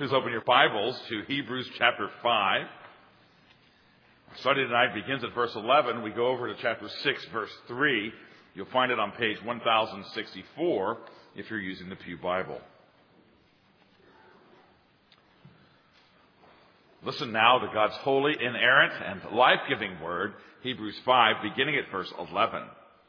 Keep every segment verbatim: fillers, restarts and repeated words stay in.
Please open your Bibles to Hebrews chapter five. Our study tonight begins at verse eleven. We go over to chapter six, verse three. You'll find it on page one thousand sixty-four if you're using the Pew Bible. Listen now to God's holy, inerrant, and life-giving word, Hebrews five, beginning at verse eleven.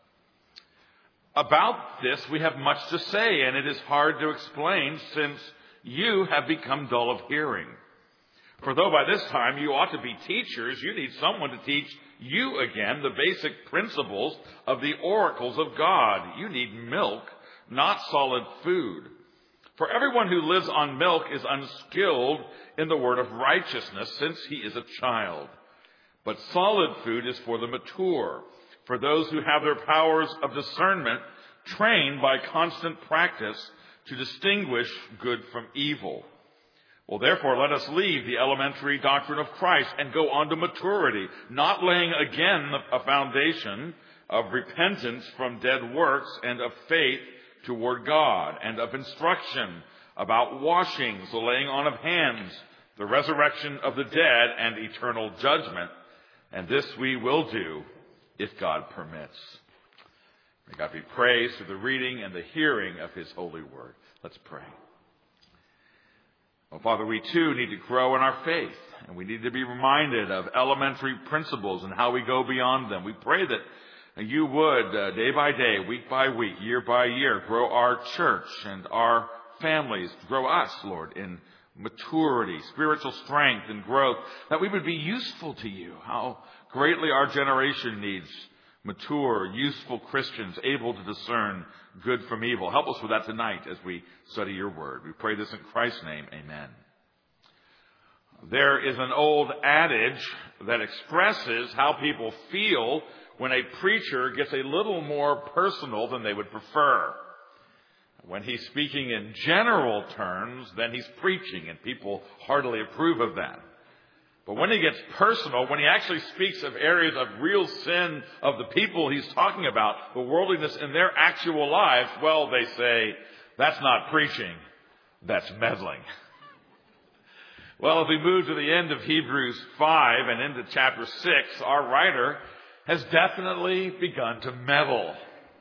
About this we have much to say, and it is hard to explain, since you have become dull of hearing. For though by this time you ought to be teachers, you need someone to teach you again the basic principles of the oracles of God. You need milk, not solid food. For everyone who lives on milk is unskilled in the word of righteousness, since he is a child. But solid food is for the mature, for those who have their powers of discernment trained by constant practice to distinguish good from evil. Well, therefore, let us leave the elementary doctrine of Christ and go on to maturity, not laying again a foundation of repentance from dead works and of faith toward God, and of instruction about washings, the laying on of hands, the resurrection of the dead, and eternal judgment. And this we will do if God permits. May God be praised through the reading and the hearing of his holy word. Let's pray. Well, Father, we too need to grow in our faith, and we need to be reminded of elementary principles and how we go beyond them. We pray that you would, uh, day by day, week by week, year by year, grow our church and our families, grow us, Lord, in maturity, spiritual strength, and growth, that we would be useful to you. How greatly our generation needs mature, useful Christians able to discern good from evil. Help us with that tonight as we study your word. We pray this in Christ's name. Amen. There is an old adage that expresses how people feel when a preacher gets a little more personal than they would prefer. When he's speaking in general terms, then he's preaching, and people heartily approve of that. But when he gets personal, when he actually speaks of areas of real sin of the people he's talking about, the worldliness in their actual lives, well, they say, that's not preaching, that's meddling. Well, as we move to the end of Hebrews five and into chapter six, our writer has definitely begun to meddle.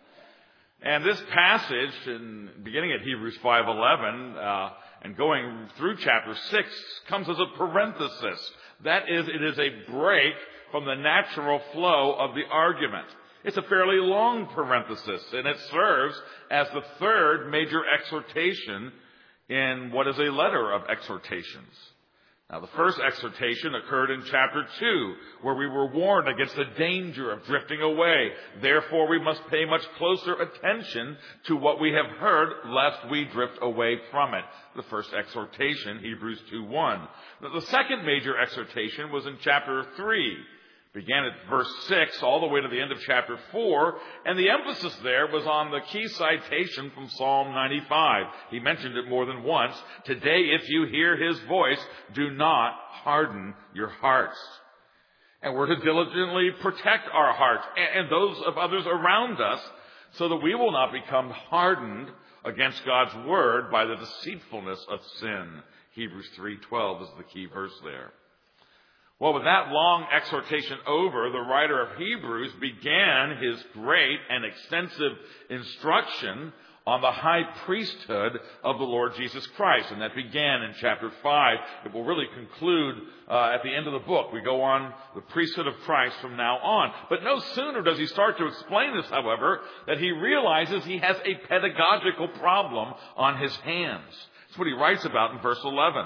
And this passage, in, beginning at Hebrews five eleven uh, and going through chapter six, comes as a parenthesis. That is, it is a break from the natural flow of the argument. It's a fairly long parenthesis, and it serves as the third major exhortation in what is a letter of exhortations. Now, the first exhortation occurred in chapter two, where we were warned against the danger of drifting away. Therefore, we must pay much closer attention to what we have heard, lest we drift away from it. The first exhortation, Hebrews two one. The second major exhortation was in chapter three. Began at verse six all the way to the end of chapter four, and the emphasis there was on the key citation from Psalm ninety-five. He mentioned it more than once. Today, if you hear his voice, do not harden your hearts. And we're to diligently protect our hearts and those of others around us, so that we will not become hardened against God's word by the deceitfulness of sin. Hebrews three twelve is the key verse there. Well, with that long exhortation over, the writer of Hebrews began his great and extensive instruction on the high priesthood of the Lord Jesus Christ. And that began in chapter five. It will really conclude uh, at the end of the book. We go on the priesthood of Christ from now on. But no sooner does he start to explain this, however, that he realizes he has a pedagogical problem on his hands. That's what he writes about in verse eleven.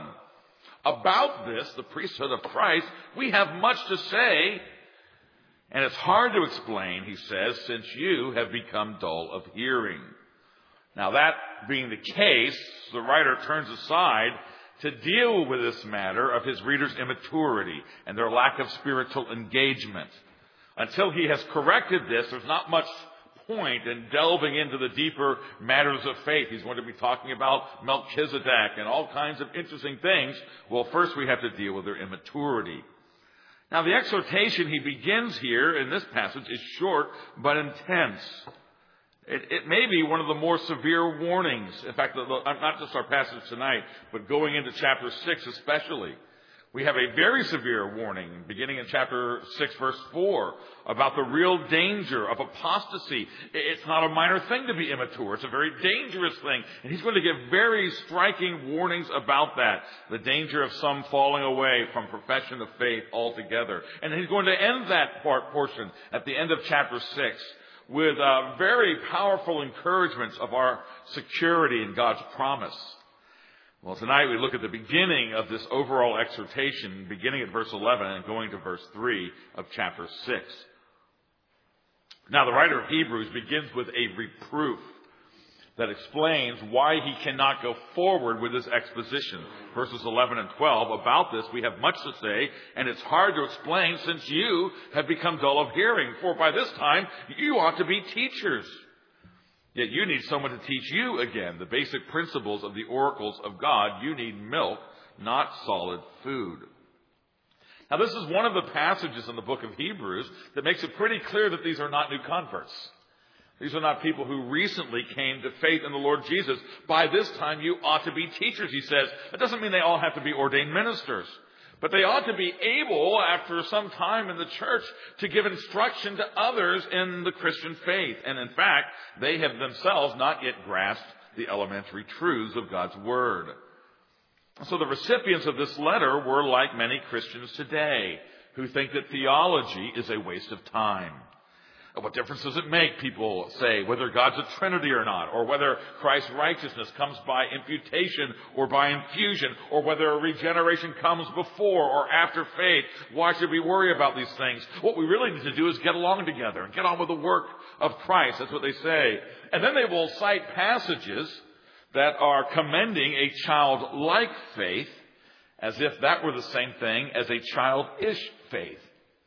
About this, the priesthood of Christ, we have much to say, and it's hard to explain, he says, since you have become dull of hearing. Now, that being the case, the writer turns aside to deal with this matter of his readers' immaturity and their lack of spiritual engagement. Until he has corrected this, there's not much point in delving into the deeper matters of faith. He's going to be talking about Melchizedek and all kinds of interesting things. Well, first we have to deal with their immaturity. Now, the exhortation he begins here in this passage is short but intense. It, it may be one of the more severe warnings. In fact, not just our passage tonight, but going into chapter six especially. We have a very severe warning beginning in chapter six, verse four, about the real danger of apostasy. It's not a minor thing to be immature. It's a very dangerous thing. And he's going to give very striking warnings about that. The danger of some falling away from profession of faith altogether. And he's going to end that part portion at the end of chapter six with uh, very powerful encouragements of our security in God's promise. Well, tonight we look at the beginning of this overall exhortation, beginning at verse eleven and going to verse three of chapter six. Now, the writer of Hebrews begins with a reproof that explains why he cannot go forward with this exposition. Verses eleven and twelve, about this we have much to say, and it's hard to explain since you have become dull of hearing. For by this time you ought to be teachers. Yet you need someone to teach you again the basic principles of the oracles of God. You need milk, not solid food. Now, this is one of the passages in the book of Hebrews that makes it pretty clear that these are not new converts. These are not people who recently came to faith in the Lord Jesus. By this time, you ought to be teachers, he says. That doesn't mean they all have to be ordained ministers. But they ought to be able, after some time in the church, to give instruction to others in the Christian faith. And in fact, they have themselves not yet grasped the elementary truths of God's Word. So the recipients of this letter were like many Christians today, who think that theology is a waste of time. What difference does it make, people say, whether God's a Trinity or not, or whether Christ's righteousness comes by imputation or by infusion, or whether regeneration comes before or after faith? Why should we worry about these things? What we really need to do is get along together and get on with the work of Christ. That's what they say. And then they will cite passages that are commending a childlike faith as if that were the same thing as a childish faith.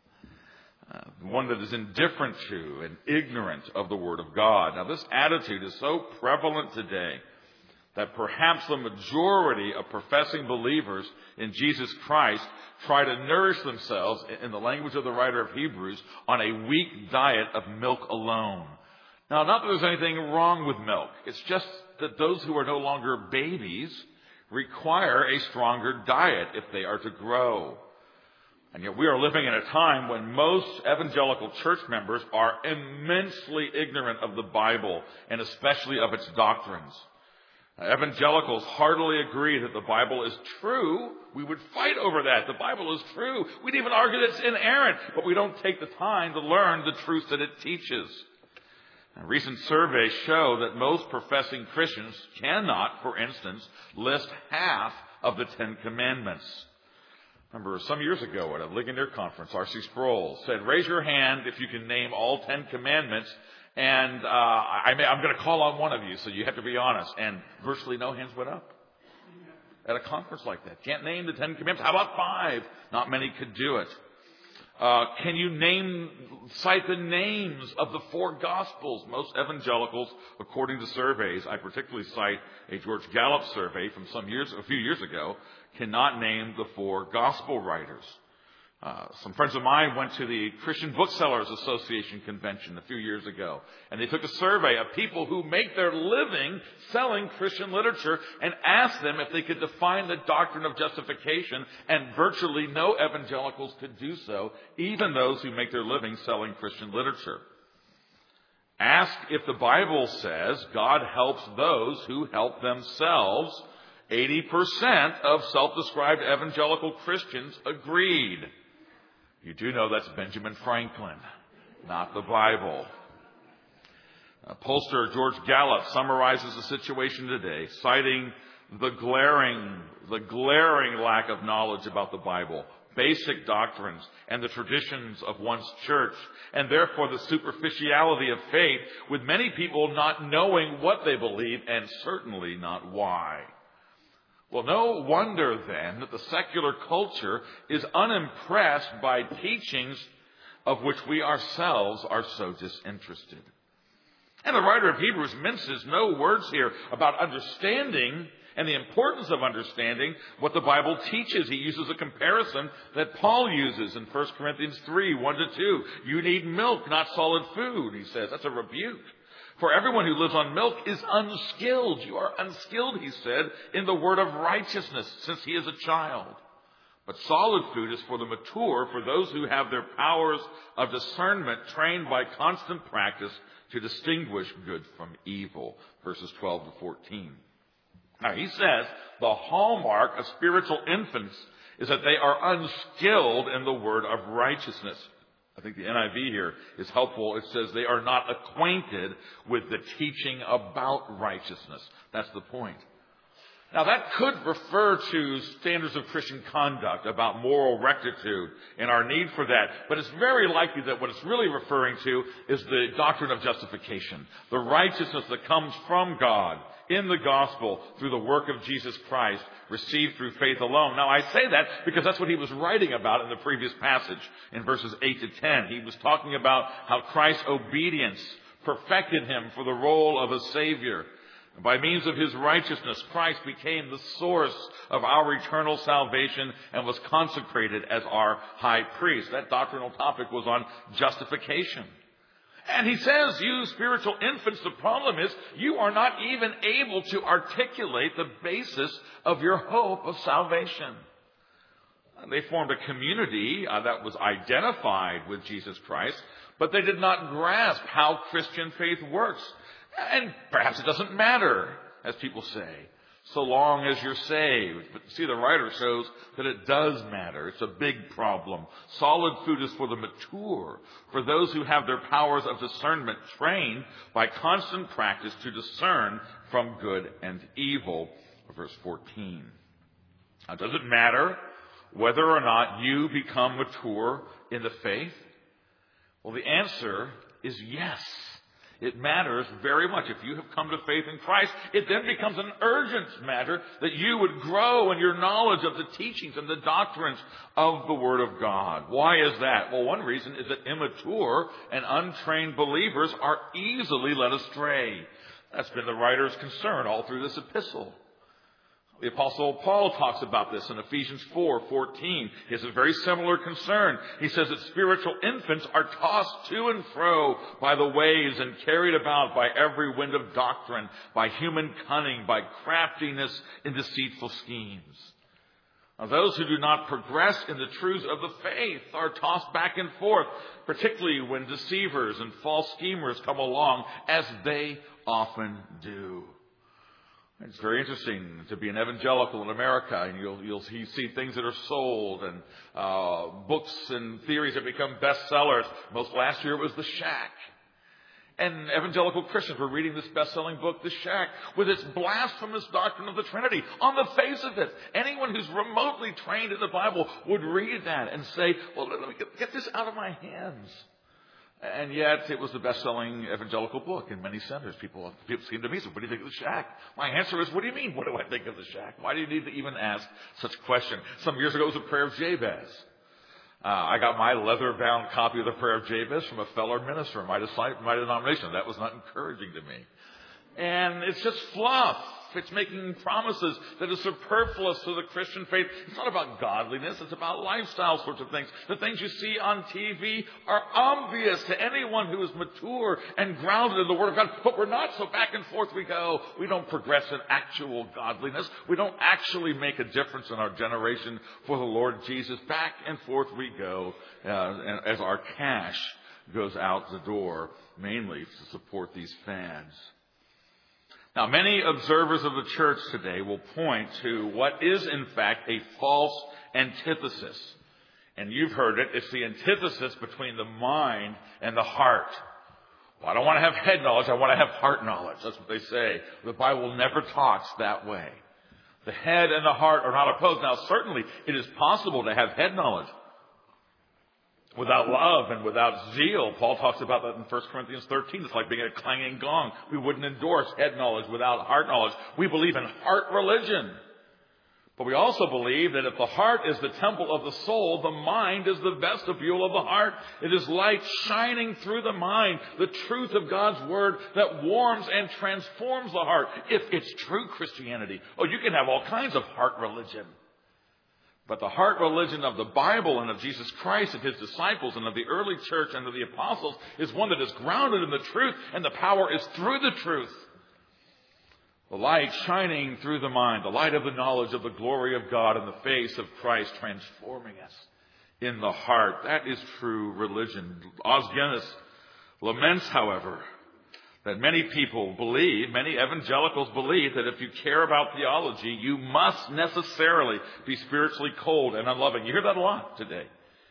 Uh, one that is indifferent to and ignorant of the Word of God. Now, this attitude is so prevalent today that perhaps the majority of professing believers in Jesus Christ try to nourish themselves, in the language of the writer of Hebrews, on a weak diet of milk alone. Now, not that there's anything wrong with milk. It's just that those who are no longer babies require a stronger diet if they are to grow. And yet we are living in a time when most evangelical church members are immensely ignorant of the Bible, and especially of its doctrines. Evangelicals heartily agree that the Bible is true. We would fight over that. The Bible is true. We'd even argue that it's inerrant, but we don't take the time to learn the truth that it teaches. Now, recent surveys show that most professing Christians cannot, for instance, list half of the Ten Commandments. Remember, some years ago at a Ligonier conference, R C Sproul said, raise your hand if you can name all Ten Commandments, and uh, I may, I'm going to call on one of you, so you have to be honest. And virtually no hands went up at a conference like that. Can't name the Ten Commandments. How about five? Not many could do it. Uh, can you name, cite the names of the four Gospels? Most evangelicals, according to surveys, I particularly cite a George Gallup survey from some years, a few years ago, cannot name the four Gospel writers. Uh, some friends of mine went to the Christian Booksellers Association convention a few years ago, and they took a survey of people who make their living selling Christian literature and asked them if they could define the doctrine of justification, and virtually no evangelicals could do so, even those who make their living selling Christian literature. Ask if the Bible says God helps those who help themselves. eighty percent of self-described evangelical Christians agreed. You do know that's Benjamin Franklin, not the Bible. Uh, pollster George Gallup summarizes the situation today, citing the glaring, the glaring lack of knowledge about the Bible, basic doctrines, and the traditions of one's church, and therefore the superficiality of faith, with many people not knowing what they believe and certainly not why. Well, no wonder then that the secular culture is unimpressed by teachings of which we ourselves are so disinterested. And the writer of Hebrews minces no words here about understanding and the importance of understanding what the Bible teaches. He uses a comparison that Paul uses in First Corinthians three, one to two. You need milk, not solid food, he says. That's a rebuke. For everyone who lives on milk is unskilled. You are unskilled, he said, in the word of righteousness, since he is a child. But solid food is for the mature, for those who have their powers of discernment trained by constant practice to distinguish good from evil. Verses twelve to fourteen. Now he says the hallmark of spiritual infants is that they are unskilled in the word of righteousness. I think the N I V here is helpful. It says they are not acquainted with the teaching about righteousness. That's the point. Now that could refer to standards of Christian conduct, about moral rectitude and our need for that. But it's very likely that what it's really referring to is the doctrine of justification. The righteousness that comes from God in the gospel through the work of Jesus Christ, received through faith alone. Now I say that because that's what he was writing about in the previous passage in verses eight to ten. He was talking about how Christ's obedience perfected him for the role of a Savior. By means of his righteousness, Christ became the source of our eternal salvation and was consecrated as our high priest. That doctrinal topic was on justification. And he says, you spiritual infants, the problem is you are not even able to articulate the basis of your hope of salvation. They formed a community uh, that was identified with Jesus Christ, but they did not grasp how Christian faith works. And perhaps it doesn't matter, as people say, so long as you're saved. But see, the writer shows that it does matter. It's a big problem. Solid food is for the mature, for those who have their powers of discernment trained by constant practice to discern from good and evil. Verse fourteen. Now, does it matter whether or not you become mature in the faith? Well, the answer is yes. It matters very much. If you have come to faith in Christ, it then becomes an urgent matter that you would grow in your knowledge of the teachings and the doctrines of the Word of God. Why is that? Well, one reason is that immature and untrained believers are easily led astray. That's been the writer's concern all through this epistle. The Apostle Paul talks about this in Ephesians four fourteen. He has a very similar concern. He says that spiritual infants are tossed to and fro by the waves and carried about by every wind of doctrine, by human cunning, by craftiness in deceitful schemes. Now, those who do not progress in the truths of the faith are tossed back and forth, particularly when deceivers and false schemers come along, as they often do. It's very interesting to be an evangelical in America, and you'll, you'll see, see things that are sold and uh, books and theories that become bestsellers. Most last year it was The Shack. And evangelical Christians were reading this best-selling book, The Shack, with its blasphemous doctrine of the Trinity. On the face of it, anyone who's remotely trained in the Bible would read that and say, well, let me get, get this out of my hands. And yet, it was the best-selling evangelical book in many centers. People, people came to me and said, what do you think of The Shack? My answer is, what do you mean, what do I think of The Shack? Why do you need to even ask such a question? Some years ago, it was a prayer of Jabez. Uh, I got my leather-bound copy of the prayer of Jabez from a fellow minister in my, my denomination. That was not encouraging to me. And it's just fluff. It's making promises that are superfluous to the Christian faith. It's not about godliness. It's about lifestyle sorts of things. The things you see on T V are obvious to anyone who is mature and grounded in the Word of God. But we're not, so back and forth we go. We don't progress in actual godliness. We don't actually make a difference in our generation for the Lord Jesus. Back and forth we go uh, as our cash goes out the door, mainly to support these fads. Now, many observers of the church today will point to what is, in fact, a false antithesis. And you've heard it. It's the antithesis between the mind and the heart. Well, I don't want to have head knowledge. I want to have heart knowledge. That's what they say. The Bible never talks that way. The head and the heart are not opposed. Now, certainly, it is possible to have head knowledge without love and without zeal. Paul talks about that in First Corinthians thirteen. It's like being a clanging gong. We wouldn't endorse head knowledge without heart knowledge. We believe in heart religion. But we also believe that if the heart is the temple of the soul, the mind is the vestibule of the heart. It is light shining through the mind, the truth of God's Word that warms and transforms the heart. If it's true Christianity. Oh, you can have all kinds of heart religion. But the heart religion of the Bible and of Jesus Christ and his disciples and of the early church and of the apostles is one that is grounded in the truth, and the power is through the truth. The light shining through the mind, the light of the knowledge of the glory of God in the face of Christ, transforming us in the heart. That is true religion. Os Guinness laments, however, that many people believe, many evangelicals believe, that if you care about theology, you must necessarily be spiritually cold and unloving. You hear that a lot today.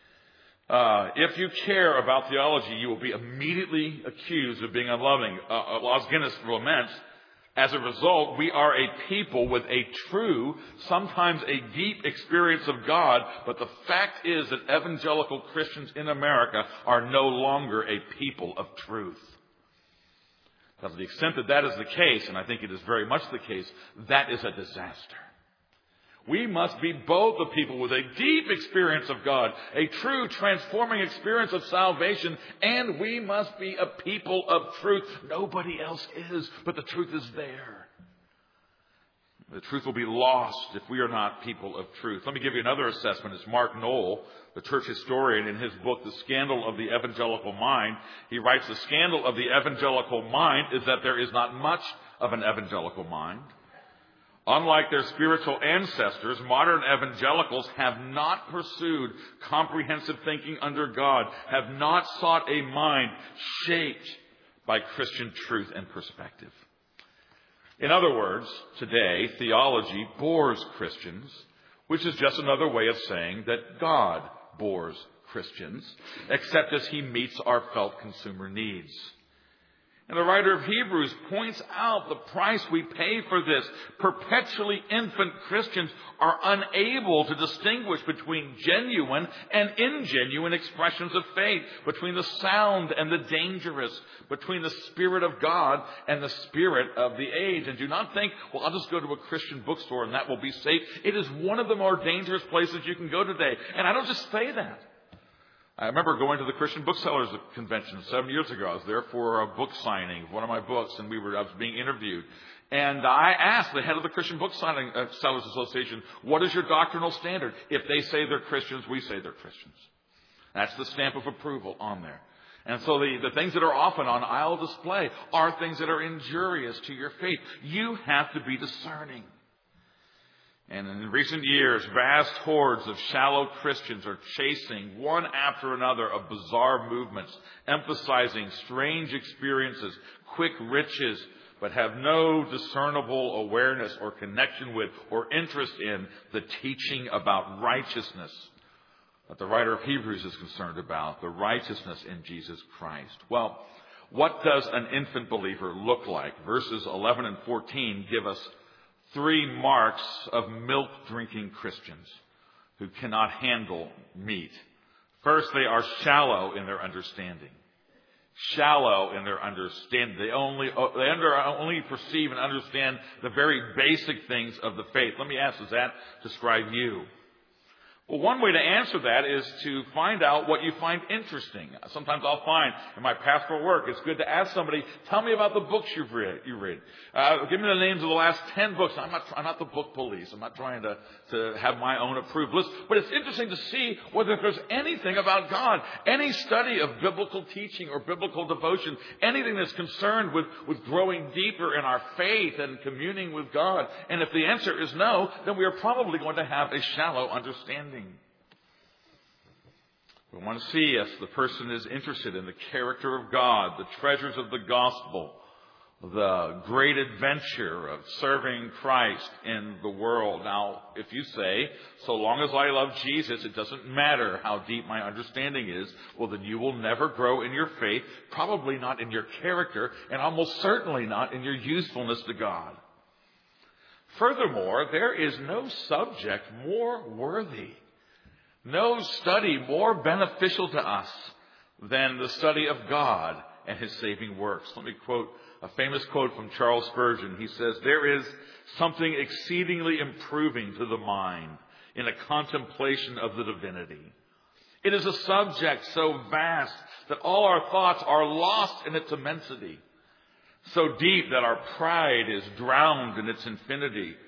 Uh, if you care about theology, you will be immediately accused of being unloving. Uh, Os Guinness laments, as a result, we are a people with a true, sometimes a deep experience of God, but the fact is that evangelical Christians in America are no longer a people of truth. Now, to the extent that that is the case, and I think it is very much the case, that is a disaster. We must be both the people with a deep experience of God, a true transforming experience of salvation, and we must be a people of truth. Nobody else is, but the truth is there. The truth will be lost if we are not people of truth. Let me give you another assessment. It's Mark Noll, the church historian, in his book, The Scandal of the Evangelical Mind. He writes, the scandal of the evangelical mind is that there is not much of an evangelical mind. Unlike their spiritual ancestors, modern evangelicals have not pursued comprehensive thinking under God, have not sought a mind shaped by Christian truth and perspective. In other words, today, theology bores Christians, which is just another way of saying that God bores Christians, except as he meets our felt consumer needs. And the writer of Hebrews points out the price we pay for this. Perpetually infant Christians are unable to distinguish between genuine and ingenuine expressions of faith, between the sound and the dangerous, between the Spirit of God and the spirit of the age. And do not think, well, I'll just go to a Christian bookstore and that will be safe. It is one of the more dangerous places you can go today. And I don't just say that. I remember going to the Christian Booksellers Convention seven years ago. I was there for a book signing of one of my books, and we were I was being interviewed. And I asked the head of the Christian Booksellers Association, what is your doctrinal standard? If they say they're Christians, we say they're Christians. That's the stamp of approval on there. And so the, the things that are often on aisle display are things that are injurious to your faith. You have to be discerning. And in recent years, vast hordes of shallow Christians are chasing one after another of bizarre movements, emphasizing strange experiences, quick riches, but have no discernible awareness or connection with or interest in the teaching about righteousness that the writer of Hebrews is concerned about, the righteousness in Jesus Christ. Well, what does an infant believer look like? Verses eleven and fourteen give us three marks of milk-drinking Christians who cannot handle meat. First, they are shallow in their understanding. Shallow in their understanding. They only they under, only perceive and understand the very basic things of the faith. Let me ask, does that describe you? Well, one way to answer that is to find out what you find interesting. Sometimes I'll find in my pastoral work, it's good to ask somebody, tell me about the books you've read. You read. Uh, give me the names of the last ten books. I'm not, I'm not the book police. I'm not trying to, to have my own approved list. But it's interesting to see whether there's anything about God, any study of biblical teaching or biblical devotion, anything that's concerned with, with growing deeper in our faith and communing with God. And if the answer is no, then we are probably going to have a shallow understanding. We want to see if the person is interested in the character of God, the treasures of the gospel, the great adventure of serving Christ in the world. Now, if you say, so long as I love Jesus, it doesn't matter how deep my understanding is, well, then you will never grow in your faith, probably not in your character, and almost certainly not in your usefulness to God. Furthermore, there is no subject more worthy, no study more beneficial to us than the study of God and his saving works. Let me quote a famous quote from Charles Spurgeon. He says, there is something exceedingly improving to the mind in a contemplation of the divinity. It is a subject so vast that all our thoughts are lost in its immensity, so deep that our pride is drowned in its infinity.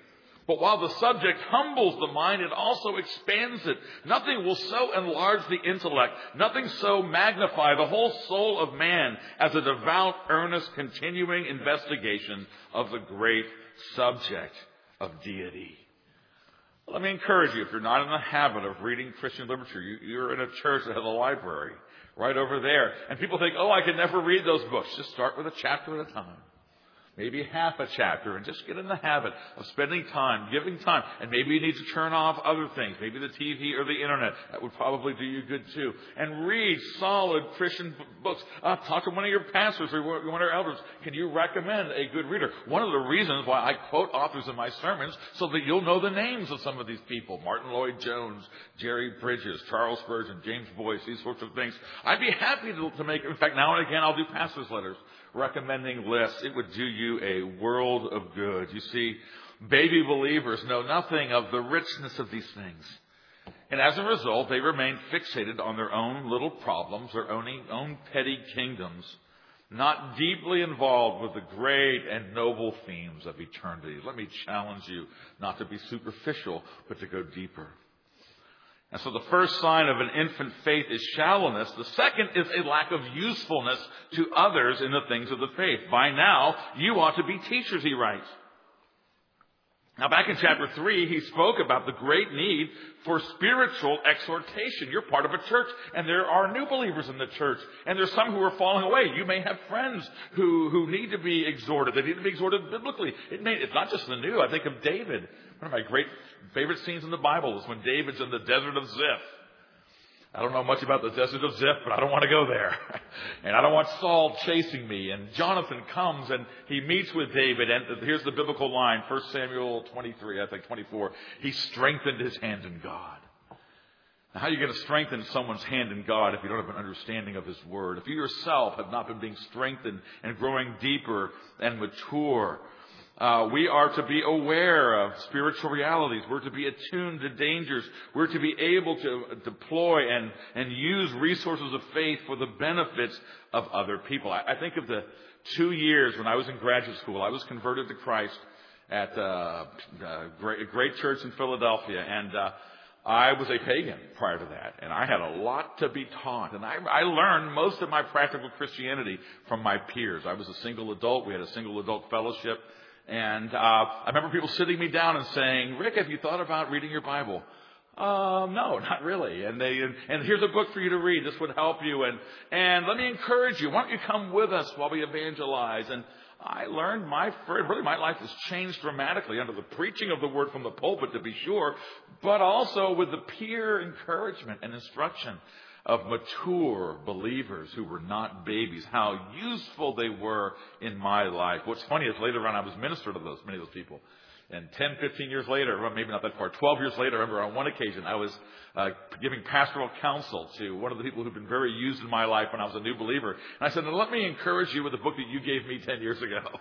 But while the subject humbles the mind, it also expands it. Nothing will so enlarge the intellect, nothing so magnify the whole soul of man as a devout, earnest, continuing investigation of the great subject of deity. Let me encourage you, if you're not in the habit of reading Christian literature, you, you're in a church that has a library right over there. And people think, oh, I can never read those books. Just start with a chapter at a time. Maybe half a chapter, and just get in the habit of spending time, giving time. And maybe you need to turn off other things, maybe the T V or the internet. That would probably do you good too. And read solid Christian books. Uh, talk to one of your pastors or one of your elders. Can you recommend a good reader? One of the reasons why I quote authors in my sermons, so that you'll know the names of some of these people. Martin Lloyd-Jones, Jerry Bridges, Charles Spurgeon, James Boyce, these sorts of things. I'd be happy to, to make, in fact, now and again, I'll do pastors' letters, recommending lists. It would do you a world of good. You see, baby believers know nothing of the richness of these things. And as a result, they remain fixated on their own little problems, their own, own petty kingdoms, not deeply involved with the great and noble themes of eternity. Let me challenge you not to be superficial, but to go deeper. And so the first sign of an infant faith is shallowness. The second is a lack of usefulness to others in the things of the faith. By now, you ought to be teachers, he writes. Now, back in chapter three, he spoke about the great need for spiritual exhortation. You're part of a church, and there are new believers in the church, and there's some who are falling away. You may have friends who, who need to be exhorted. They need to be exhorted biblically. It may, it's not just the new. I think of David. One of my great favorite scenes in the Bible is when David's in the desert of Ziph. I don't know much about the desert of Ziph, but I don't want to go there. And I don't want Saul chasing me. And Jonathan comes and he meets with David. And here's the biblical line, First Samuel twenty-three, I think twenty-four. He strengthened his hand in God. Now, how are you going to strengthen someone's hand in God if you don't have an understanding of his word? If you yourself have not been being strengthened and growing deeper and mature? Uh, we are to be aware of spiritual realities. We're to be attuned to dangers. We're to be able to deploy and, and use resources of faith for the benefits of other people. I, I think of the two years when I was in graduate school. I was converted to Christ at uh, a, great, a great church in Philadelphia, and uh, I was a pagan prior to that, and I had a lot to be taught. And I, I learned most of my practical Christianity from my peers. I was a single adult. We had a single adult fellowship. And uh, I remember people sitting me down and saying, Rick, have you thought about reading your Bible? Um, no, not really. And they and, and here's a book for you to read. This would help you. And and let me encourage you. Why don't you come with us while we evangelize? And I learned my really my life has changed dramatically under the preaching of the word from the pulpit, to be sure, but also with the peer encouragement and instruction of mature believers who were not babies, how useful they were in my life. What's funny is later on I was minister to those, many of those people. And ten, fifteen years later, well, maybe not that far, twelve years later, I remember on one occasion I was uh, giving pastoral counsel to one of the people who've been very used in my life when I was a new believer. And I said, now let me encourage you with the book that you gave me ten years ago.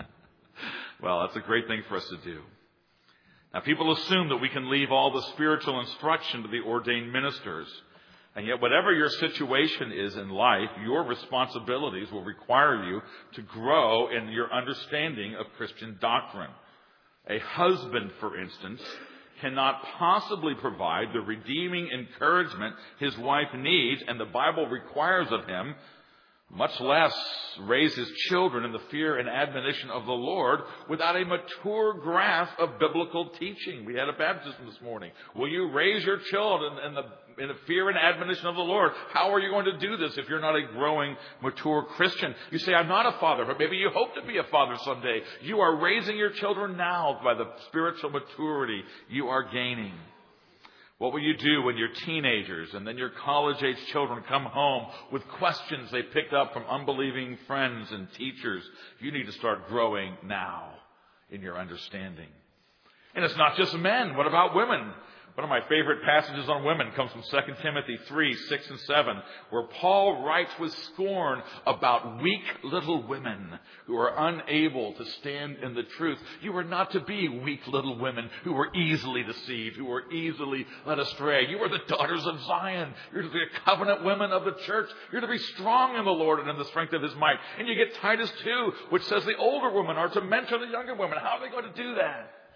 Well, that's a great thing for us to do. Now, people assume that we can leave all the spiritual instruction to the ordained ministers. And yet, whatever your situation is in life, your responsibilities will require you to grow in your understanding of Christian doctrine. A husband, for instance, cannot possibly provide the redeeming encouragement his wife needs and the Bible requires of him, much less raise his children in the fear and admonition of the Lord without a mature grasp of biblical teaching. We had a baptism this morning. Will you raise your children in the, in the fear and admonition of the Lord? How are you going to do this if you're not a growing, mature Christian? You say, I'm not a father, but maybe you hope to be a father someday. You are raising your children now by the spiritual maturity you are gaining. What will you do when your teenagers and then your college-age children come home with questions they picked up from unbelieving friends and teachers? You need to start growing now in your understanding. And it's not just men. What about women? One of my favorite passages on women comes from Second Timothy three, six, and seven, where Paul writes with scorn about weak little women who are unable to stand in the truth. You are not to be weak little women who are easily deceived, who are easily led astray. You are the daughters of Zion. You're to be the covenant women of the church. You're to be strong in the Lord and in the strength of his might. And you get Titus two, which says the older women are to mentor the younger women. How are they going to do that?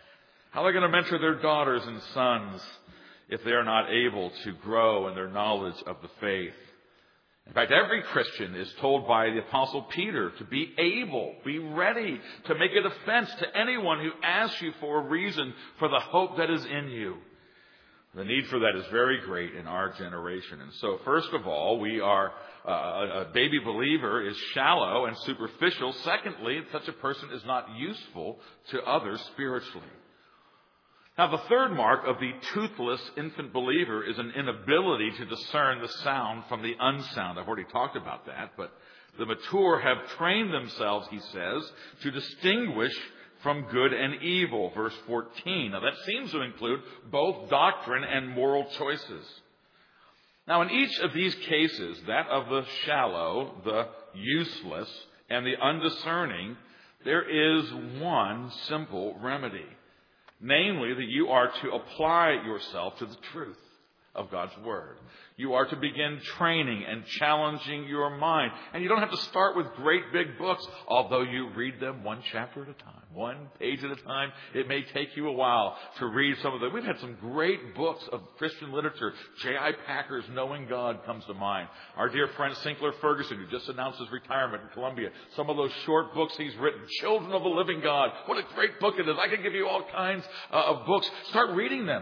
How are they going to mentor their daughters and sons if they are not able to grow in their knowledge of the faith? In fact, every Christian is told by the Apostle Peter to be able, be ready to make a defense to anyone who asks you for a reason for the hope that is in you. The need for that is very great in our generation. And so, first of all, we are, uh, a baby believer is shallow and superficial. Secondly, such a person is not useful to others spiritually. Now, the third mark of the toothless infant believer is an inability to discern the sound from the unsound. I've already talked about that, but the mature have trained themselves, he says, to distinguish from good and evil. Verse fourteen. Now, that seems to include both doctrine and moral choices. Now, in each of these cases, that of the shallow, the useless, and the undiscerning, there is one simple remedy. Namely, that you are to apply yourself to the truth of God's Word. You are to begin training and challenging your mind. And you don't have to start with great big books, although you read them one chapter at a time, one page at a time. It may take you a while to read some of them. We've had some great books of Christian literature. J I Packer's Knowing God comes to mind. Our dear friend Sinclair Ferguson, who just announced his retirement in Columbia. Some of those short books he's written. Children of the Living God. What a great book it is. I can give you all kinds uh, of books. Start reading them.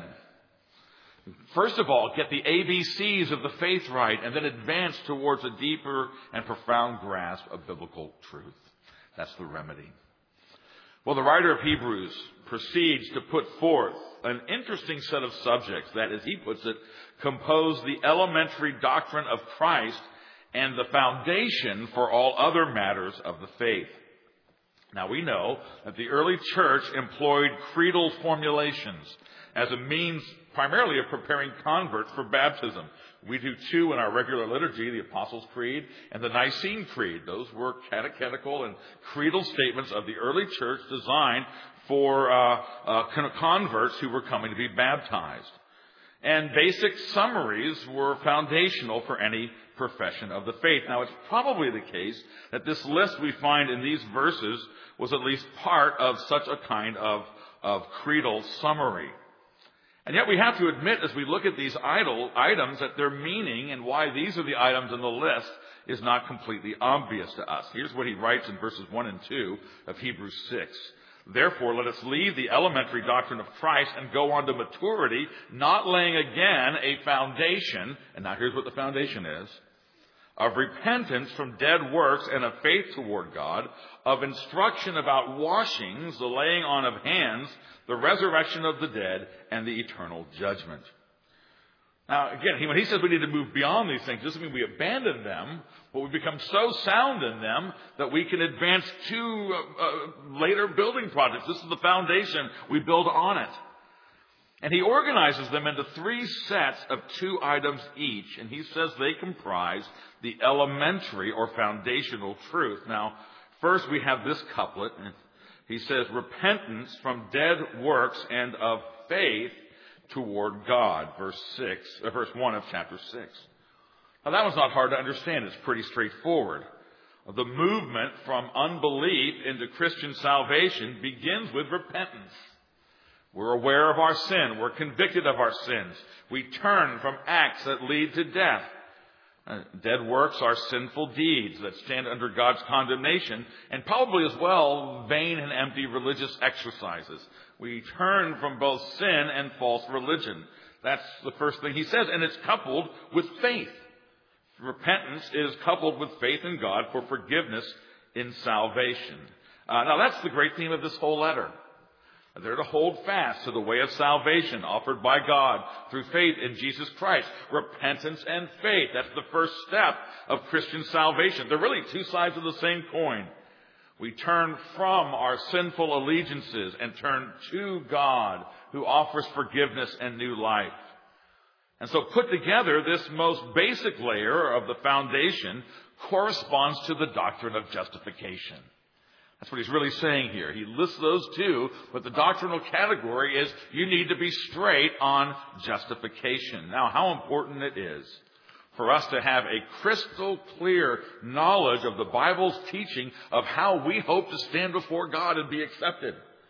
First of all, get the A B Cs of the faith right, and then advance towards a deeper and profound grasp of biblical truth. That's the remedy. Well, the writer of Hebrews proceeds to put forth an interesting set of subjects that, as he puts it, compose the elementary doctrine of Christ and the foundation for all other matters of the faith. Now, we know that the early church employed creedal formulations as a means primarily of preparing converts for baptism. We do too in our regular liturgy, the Apostles' Creed and the Nicene Creed. Those were catechetical and creedal statements of the early church designed for uh, uh, converts who were coming to be baptized. And basic summaries were foundational for any profession of the faith. Now, it's probably the case that this list we find in these verses was at least part of such a kind of, of creedal summary. And yet we have to admit, as we look at these idol items, that their meaning and why these are the items in the list is not completely obvious to us. Here's what he writes in verses one and two of Hebrews six. Therefore, let us leave the elementary doctrine of Christ and go on to maturity, not laying again a foundation, and now here's what the foundation is, of repentance from dead works and of faith toward God, of instruction about washings, the laying on of hands, the resurrection of the dead, and the eternal judgment. Now, again, when he says we need to move beyond these things, it doesn't mean we abandon them, but we become so sound in them that we can advance to uh, uh, later building projects. This is the foundation. We build on it. And he organizes them into three sets of two items each, and he says they comprise the elementary or foundational truth. Now, first we have this couplet. He says, repentance from dead works and of faith toward God, verse six, uh, verse one of chapter six. Now that one's not hard to understand. It's pretty straightforward. The movement from unbelief into Christian salvation begins with repentance. We're aware of our sin. We're convicted of our sins. We turn from acts that lead to death. Uh, dead works are sinful deeds that stand under God's condemnation, and probably as well vain and empty religious exercises. We turn from both sin and false religion. That's the first thing he says, and it's coupled with faith. Repentance is coupled with faith in God for forgiveness in salvation. Uh, now that's the great theme of this whole letter. They're to hold fast to the way of salvation offered by God through faith in Jesus Christ. Repentance and faith. That's the first step of Christian salvation. They're really two sides of the same coin. We turn from our sinful allegiances and turn to God, who offers forgiveness and new life. And so put together, this most basic layer of the foundation corresponds to the doctrine of justification. That's what he's really saying here. He lists those two, but the doctrinal category is you need to be straight on justification. Now, how important it is for us to have a crystal clear knowledge of the Bible's teaching of how we hope to stand before God and be accepted.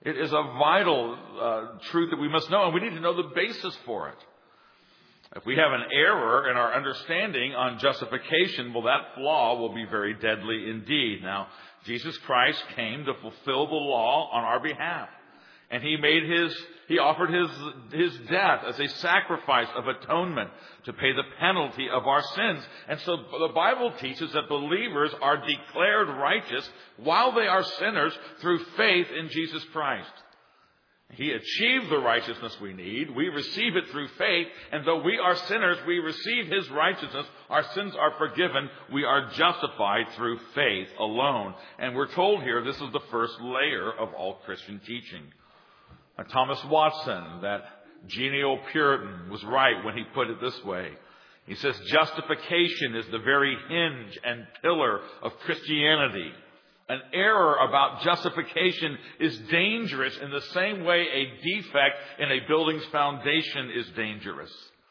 It is a vital uh, truth that we must know, and we need to know the basis for it. If we have an error in our understanding on justification, well, that flaw will be very deadly indeed. Now, Jesus Christ came to fulfill the law on our behalf. And he made his, he offered his, his death as a sacrifice of atonement to pay the penalty of our sins. And so the Bible teaches that believers are declared righteous while they are sinners through faith in Jesus Christ. He achieved the righteousness we need. We receive it through faith. And though we are sinners, we receive his righteousness. Our sins are forgiven. We are justified through faith alone. And we're told here this is the first layer of all Christian teaching. Now, Thomas Watson, that genial Puritan, was right when he put it this way. He says, justification is the very hinge and pillar of Christianity. An error about justification is dangerous in the same way a defect in a building's foundation is dangerous.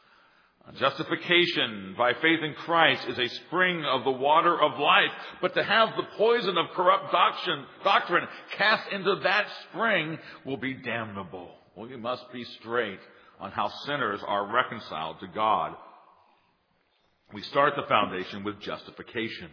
Justification by faith in Christ is a spring of the water of life, but to have the poison of corrupt doctrine, doctrine cast into that spring will be damnable. We must be straight on how sinners are reconciled to God. We start the foundation with justification.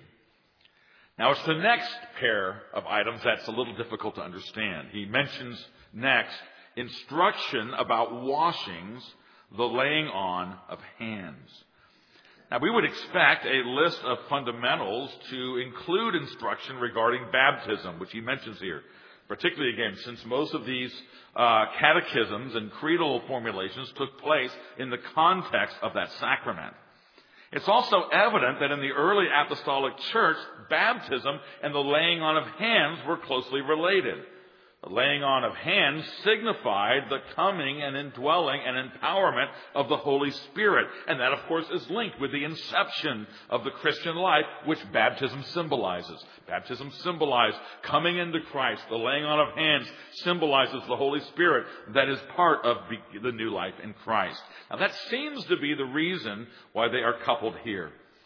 Now, it's the next pair of items that's a little difficult to understand. He mentions next instruction about washings, the laying on of hands. Now, we would expect a list of fundamentals to include instruction regarding baptism, which he mentions here. Particularly, again, since most of these uh, catechisms and creedal formulations took place in the context of that sacrament. It's also evident that in the early apostolic church, baptism and the laying on of hands were closely related. The laying on of hands signified the coming and indwelling and empowerment of the Holy Spirit. And that, of course, is linked with the inception of the Christian life, which baptism symbolizes. Baptism symbolizes coming into Christ. The laying on of hands symbolizes the Holy Spirit that is part of the new life in Christ. Now, that seems to be the reason why they are coupled here.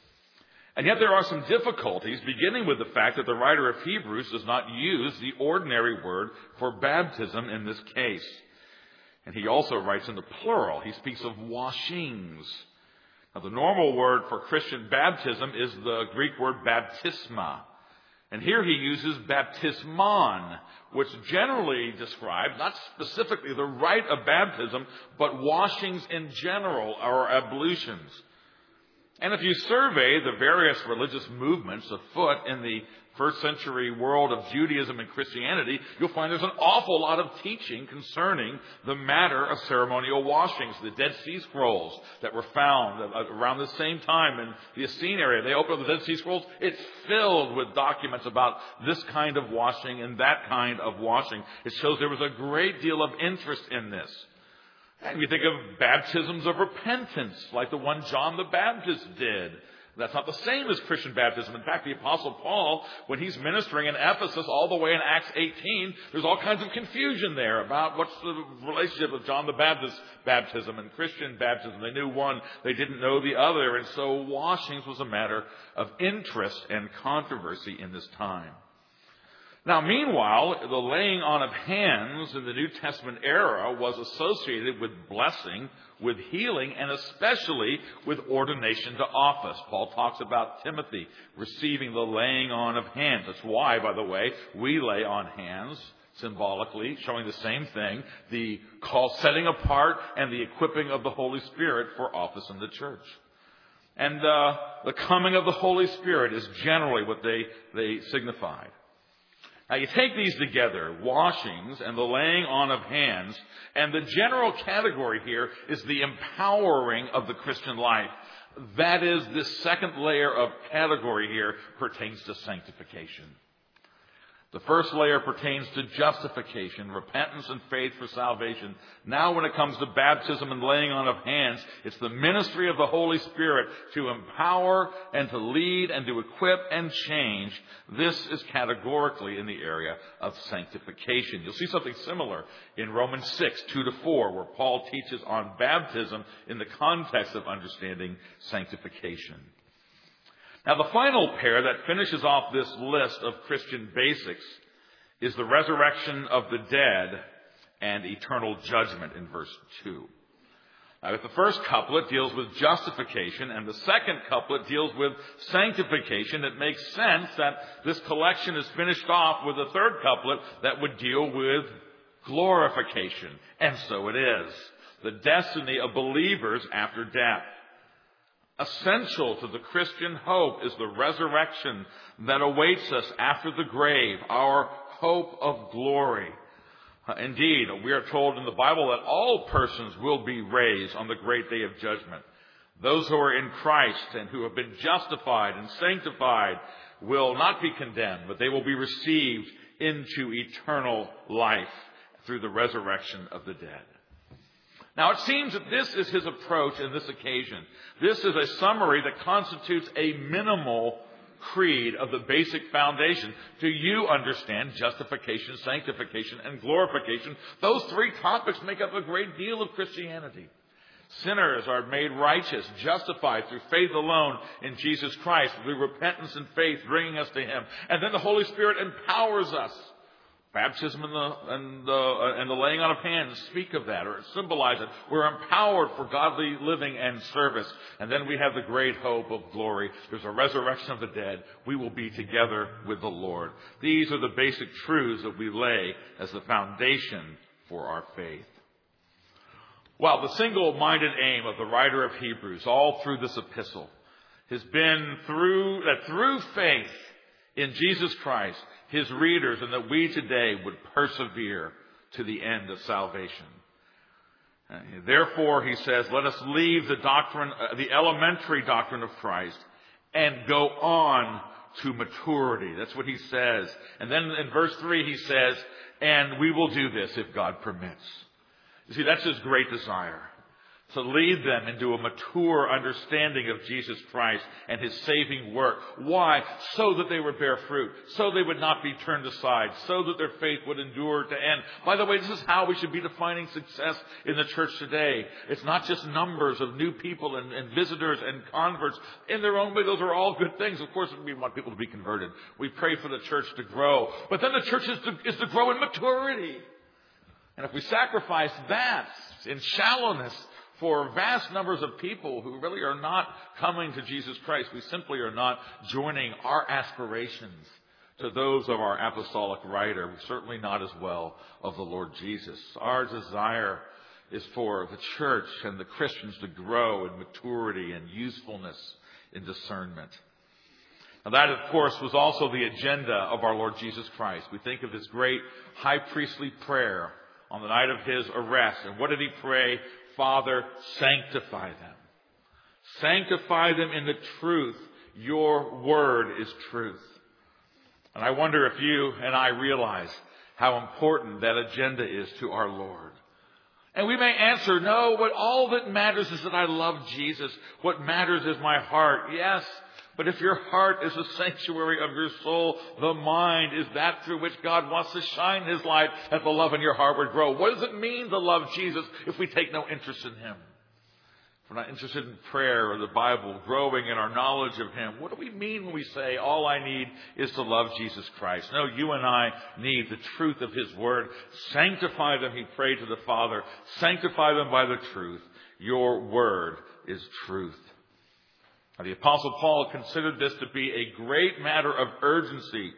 And yet there are some difficulties, beginning with the fact that the writer of Hebrews does not use the ordinary word for baptism in this case. And he also writes in the plural. He speaks of washings. Now, the normal word for Christian baptism is the Greek word baptisma. And here he uses baptismon, which generally describes, not specifically the rite of baptism, but washings in general, or ablutions. And if you survey the various religious movements afoot in the first century world of Judaism and Christianity, you'll find there's an awful lot of teaching concerning the matter of ceremonial washings. The Dead Sea Scrolls that were found around the same time in the Essene area, they opened up the Dead Sea Scrolls. It's filled with documents about this kind of washing and that kind of washing. It shows there was a great deal of interest in this. And we think of baptisms of repentance, like the one John the Baptist did. That's not the same as Christian baptism. In fact, the Apostle Paul, when he's ministering in Ephesus all the way in Acts eighteen, there's all kinds of confusion there about what's the relationship of John the Baptist's baptism and Christian baptism. They knew one, they didn't know the other. And so washings was a matter of interest and controversy in this time. Now, meanwhile, the laying on of hands in the New Testament era was associated with blessing, with healing, and especially with ordination to office. Paul talks about Timothy receiving the laying on of hands. That's why, by the way, we lay on hands symbolically, showing the same thing, the call, setting apart and the equipping of the Holy Spirit for office in the church. And uh, the coming of the Holy Spirit is generally what they, they signified. Now, you take these together, washings and the laying on of hands, and the general category here is the empowering of the Christian life. That is, this second layer of category here pertains to sanctification. The first layer pertains to justification, repentance and faith for salvation. Now when it comes to baptism and laying on of hands, it's the ministry of the Holy Spirit to empower and to lead and to equip and change. This is categorically in the area of sanctification. You'll see something similar in Romans six, two to four, where Paul teaches on baptism in the context of understanding sanctification. Now, the final pair that finishes off this list of Christian basics is the resurrection of the dead and eternal judgment in verse two. Now, if the first couplet deals with justification and the second couplet deals with sanctification, it makes sense that this collection is finished off with a third couplet that would deal with glorification. And so it is. The destiny of believers after death. Essential to the Christian hope is the resurrection that awaits us after the grave, our hope of glory. Indeed, we are told in the Bible that all persons will be raised on the great day of judgment. Those who are in Christ and who have been justified and sanctified will not be condemned, but they will be received into eternal life through the resurrection of the dead. Now, it seems that this is his approach in this occasion. This is a summary that constitutes a minimal creed of the basic foundation. Do you understand justification, sanctification, and glorification? Those three topics make up a great deal of Christianity. Sinners are made righteous, justified through faith alone in Jesus Christ, through repentance and faith bringing us to Him. And then the Holy Spirit empowers us. Baptism and the, and, the, uh, and the laying on of hands speak of that, or symbolize it. We're empowered for godly living and service. And then we have the great hope of glory. There's a resurrection of the dead. We will be together with the Lord. These are the basic truths that we lay as the foundation for our faith. Well, the single-minded aim of the writer of Hebrews all through this epistle has been through that through faith in Jesus Christ, his readers, and that we today would persevere to the end of salvation. Therefore, he says, let us leave the doctrine, uh, the elementary doctrine of Christ and go on to maturity. That's what he says. And then in verse three, he says, and we will do this if God permits. You see, that's his great desire. To lead them into a mature understanding of Jesus Christ and his saving work. Why? So that they would bear fruit. So they would not be turned aside. So that their faith would endure to end. By the way, this is how we should be defining success in the church today. It's not just numbers of new people and, and visitors and converts. In their own way, those are all good things. Of course, we want people to be converted. We pray for the church to grow. But then the church is to, is to grow in maturity. And if we sacrifice that in shallowness for vast numbers of people who really are not coming to Jesus Christ, we simply are not joining our aspirations to those of our apostolic writer, certainly not as well of the Lord Jesus. Our desire is for the church and the Christians to grow in maturity and usefulness in discernment. Now that, of course, was also the agenda of our Lord Jesus Christ. We think of his great high priestly prayer on the night of his arrest. And what did he pray? Father, sanctify them. Sanctify them in the truth. Your word is truth. And I wonder if you and I realize how important that agenda is to our Lord. And we may answer, no, but all that matters is that I love Jesus. What matters is my heart. Yes, but if your heart is the sanctuary of your soul, the mind is that through which God wants to shine his light, that the love in your heart would grow. What does it mean to love Jesus if we take no interest in him? If we're not interested in prayer or the Bible, growing in our knowledge of him, what do we mean when we say, all I need is to love Jesus Christ? No, you and I need the truth of his word. Sanctify them, he prayed to the Father. Sanctify them by the truth. Your word is truth. Now, the Apostle Paul considered this to be a great matter of urgency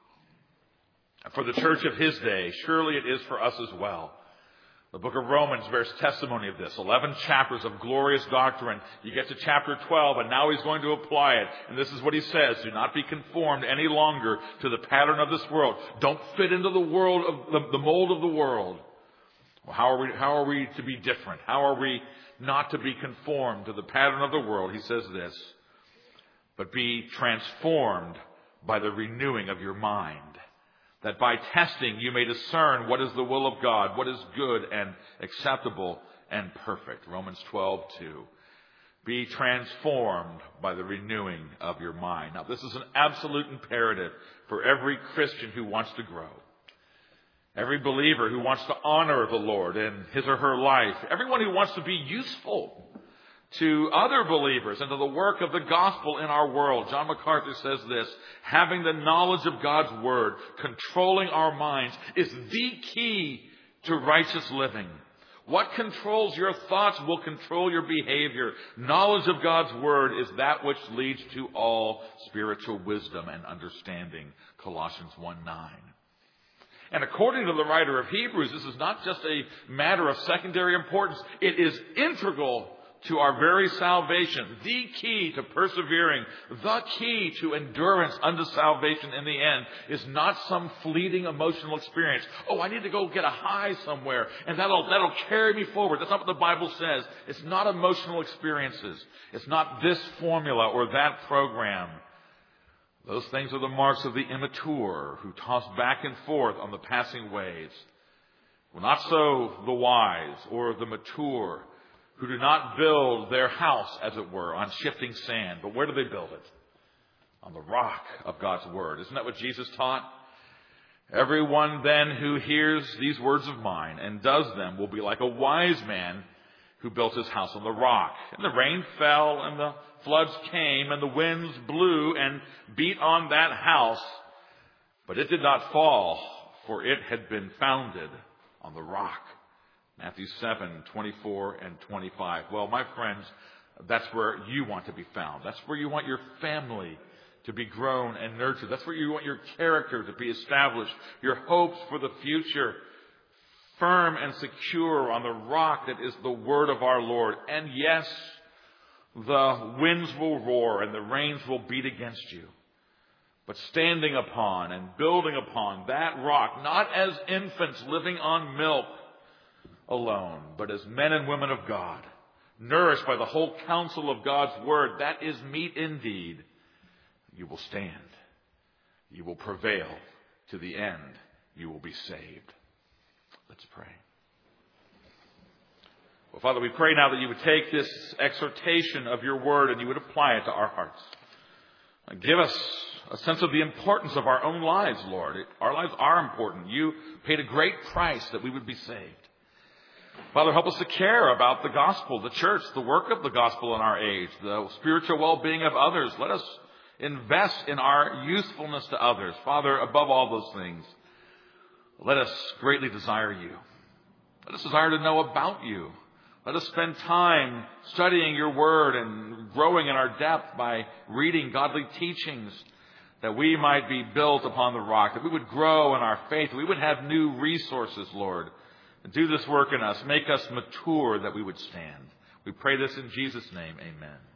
for the church of his day. Surely it is for us as well. The book of Romans bears testimony of this. Eleven chapters of glorious doctrine. You get to chapter twelve, and now he's going to apply it. And this is what he says. Do not be conformed any longer to the pattern of this world. Don't fit into the world of the, the mold of the world. Well, how are we, how are we to be different? How are we not to be conformed to the pattern of the world? He says this, but be transformed by the renewing of your mind, that by testing you may discern what is the will of God, what is good and acceptable and perfect. Romans twelve two. Be transformed by the renewing of your mind. Now, this is an absolute imperative for every Christian who wants to grow. Every believer who wants to honor the Lord in his or her life. Everyone who wants to be useful. to other believers and to the work of the gospel in our world. John MacArthur says this: having the knowledge of God's word, controlling our minds, is the key to righteous living. What controls your thoughts will control your behavior. Knowledge of God's word is that which leads to all spiritual wisdom and understanding. Colossians one nine. And according to the writer of Hebrews, this is not just a matter of secondary importance. It is integral to our very salvation, the key to persevering, the key to endurance unto salvation in the end is not some fleeting emotional experience. Oh, I need to go get a high somewhere, and that'll, that'll carry me forward. That's not what the Bible says. It's not emotional experiences. It's not this formula or that program. Those things are the marks of the immature who toss back and forth on the passing waves. Well, not so the wise or the mature, who do not build their house, as it were, on shifting sand. But where do they build it? On the rock of God's word. Isn't that what Jesus taught? Everyone then who hears these words of mine and does them will be like a wise man who built his house on the rock. And the rain fell, and the floods came, and the winds blew and beat on that house. But it did not fall, for it had been founded on the rock. Matthew seven, twenty-four and twenty-five. Well, my friends, that's where you want to be found. That's where you want your family to be grown and nurtured. That's where you want your character to be established, your hopes for the future firm and secure on the rock that is the word of our Lord. And yes, the winds will roar and the rains will beat against you. But standing upon and building upon that rock, not as infants living on milk alone, but as men and women of God, nourished by the whole counsel of God's word, that is meat indeed. You will stand. You will prevail to the end. You will be saved. Let's pray. Well, Father, we pray now that you would take this exhortation of your word and you would apply it to our hearts. Give us a sense of the importance of our own lives, Lord. Our lives are important. You paid a great price that we would be saved. Father, help us to care about the gospel, the church, the work of the gospel in our age, the spiritual well-being of others. Let us invest in our usefulness to others. Father, above all those things, let us greatly desire you. Let us desire to know about you. Let us spend time studying your word and growing in our depth by reading godly teachings, that we might be built upon the rock, that we would grow in our faith, that we would have new resources, Lord. Do this work in us. Make us mature that we would stand. We pray this in Jesus' name. Amen.